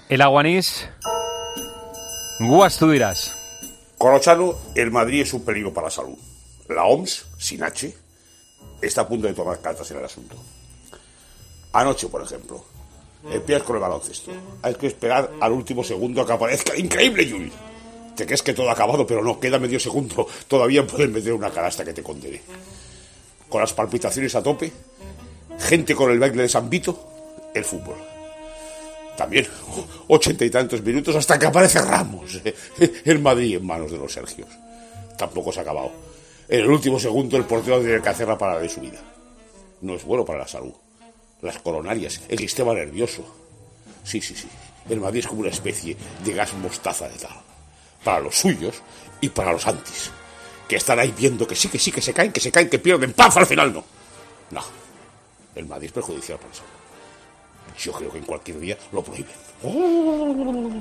El Aguanís. Guas, tú dirás. Corrochano, el Madrid es un peligro para la salud. La OMS, sin H, está a punto de tomar cartas en el asunto. Anoche, por ejemplo, empiezas con el baloncesto. Hay que esperar al último segundo a que aparezca. ¡Increíble, Juli! Te crees que todo ha acabado, pero no, queda medio segundo. Todavía pueden meter una canasta que te condene. Con las palpitaciones a tope, gente con el baile de San Vito, el fútbol. También 80 y tantos minutos hasta que aparece Ramos. El Madrid en manos de los Sergios. Tampoco se ha acabado. En el último segundo el portero tiene que hacer la parada de su vida. No es bueno para la salud. Las coronarias, el sistema nervioso. Sí. El Madrid es como una especie de gas mostaza de tal. Para los suyos y para los antis. Que están ahí viendo que sí, que se caen, que pierden. ¡Paf! Al final no. No. El Madrid es perjudicial para la salud. Yo creo que en cualquier día lo prohíben.